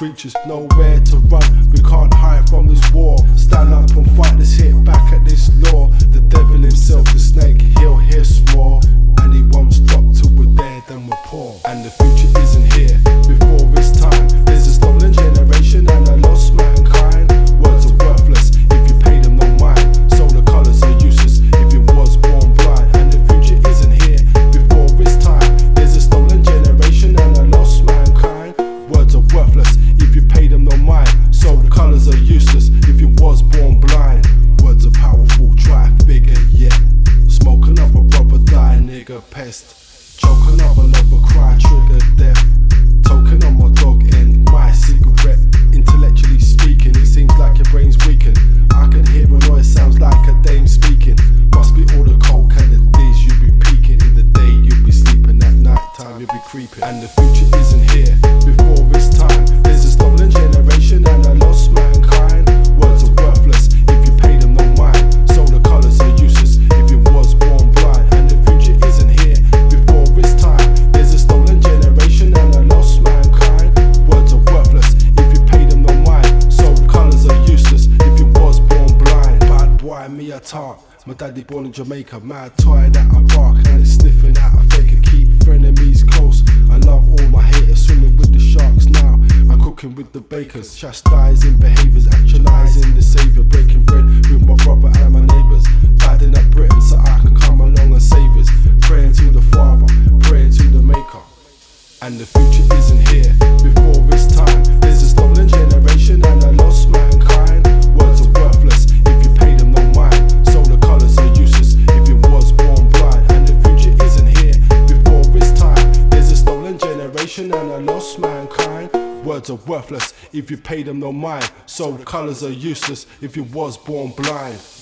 creatures, nowhere to run. We can't hide from this war. Stand up and fight, let's hit back at this law. The devil himself, the snake, he'll hiss more, and he won't stop till we're dead and we're poor. And the future isn't here before it's time. There's a stolen generation and a lost mankind. Words are worthless if you pay them no mind. So the colours are useless if you was born blind. And the future isn't here before it's time. There's a stolen generation and a lost mankind. Words are worthless if you pay them no mind. So the colours are useless if you was born blind. Words are powerful, try figure yet. Smoke another brother die, nigga pest. Choke another lover cry, trigger death. Token on my dog end, my cigarette. Intellectually speaking, it seems like your brain's weakened. I can hear a noise, sounds like a dame speaking. Must be all the coke and the days you be peeking. In the day you be sleeping, at night time you be creeping. And the future isn't here before it's time. There's a stolen generation and a lost mankind. Words are worthless if you pay them no mind. So the colours are useless if you was born blind. And the future isn't here before it's time. There's a stolen generation and a lost mankind. Words are worthless if you pay them no mind. So the colours are useless if you was born blind. Bad boy, me a talk. My daddy born in Jamaica, mad toy that I bark, and it's sniffing out a faker. Keep frenemies close. I love all my haters, swimming with the sharks now. I'm cooking with the bakers, chastising behaviours, actualising the saviour, breaking bread with my brother and my neighbours. Badding up Britain so I can come along and save us. Praying to the Father, praying to the Maker. And the future isn't here before it's time. There's a stolen generation and a lost mankind. Words are worthless if you pay them no mind. So the colours are useless if you was born blind. And the future isn't here before it's time. There's a stolen generation and a lost mankind. Words are worthless if you pay them no mind. So the colours are useless if you was born blind.